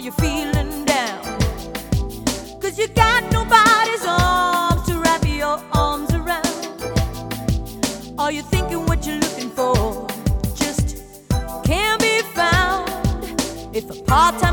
you're feeling down, 'cause you got nobody's arms to wrap your arms around. Are you thinking what you're looking for just can't be found? If a part-time